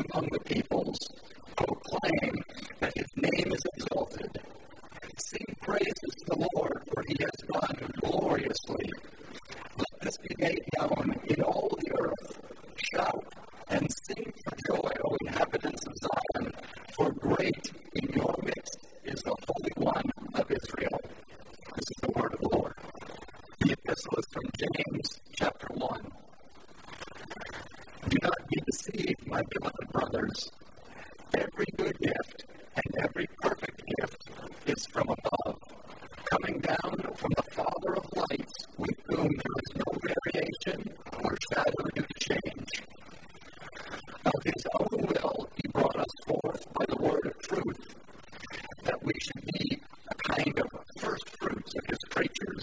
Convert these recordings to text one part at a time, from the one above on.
among the peoples. Proclaim that his name is exalted. Sing praises to the Lord, for he has done gloriously. Let this be made known in all the earth. Shout and sing for joy, O inhabitants of Zion, for great in your midst is the Holy One of Israel. This is the word of the Lord. The epistle is from James, chapter 1. Do not be deceived, my beloved brothers. Every good gift and every perfect gift is from above, coming down from the Father of lights, with whom there is no variation or shadow due to change. Of his own will he brought us forth by the word of truth, that we should be a kind of first fruits of his creatures.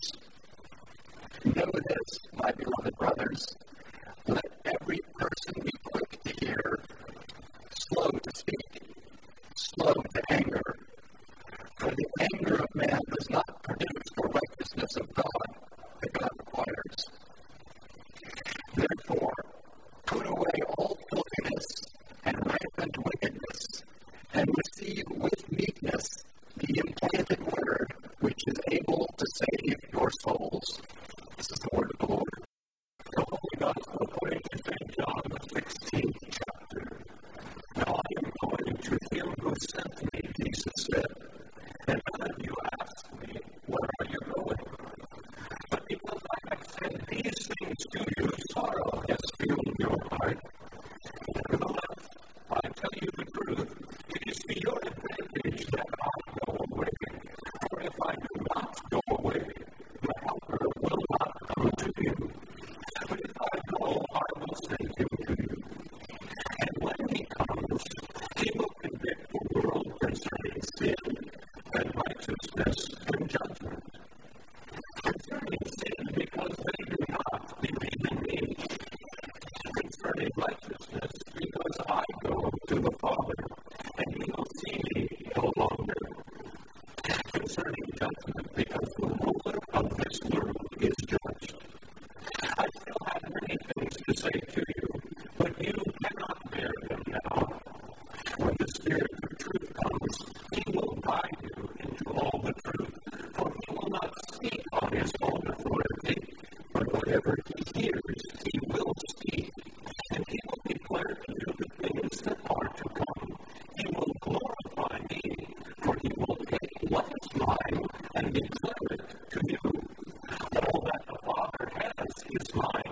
Know this, my beloved brothers, let every person be quick to hear, slow to speak, slow to anger. For the anger of man does not produce the righteousness of God that God requires. Therefore, put away all filthiness and rampant wickedness, and receive with meekness the implanted word, which is able to save your souls. This is the word of the Lord. The Holy Gospel according to St. John, the 16th chapter. Now I am going to him who sent me, Jesus said, and none of you ask me, where are you going? But because I have said these things to you, sorrow has filled your heart. Nevertheless, I tell you the truth, it is to your advantage that I go away. For if I do not go away, the Helper will not come to you. But if I go, I will send him to you. And when he comes, he will convict the world concerning sin and righteousness and judgment. Concerning sin, because they do not believe in me. Concerning righteousness, because I go to the Father, and he will see me no longer. Concerning judgment, because the ruler of this world is judged. I still have many things to say to you, but you cannot bear them now. When the Spirit of truth comes, he will guide you into all the truth, for he will not speak on his own authority, but whatever he hears, he will speak, and he will declare to you the things that are to come. He will glorify me, for he will take what is mine and declare it to you. All that the Father has is mine.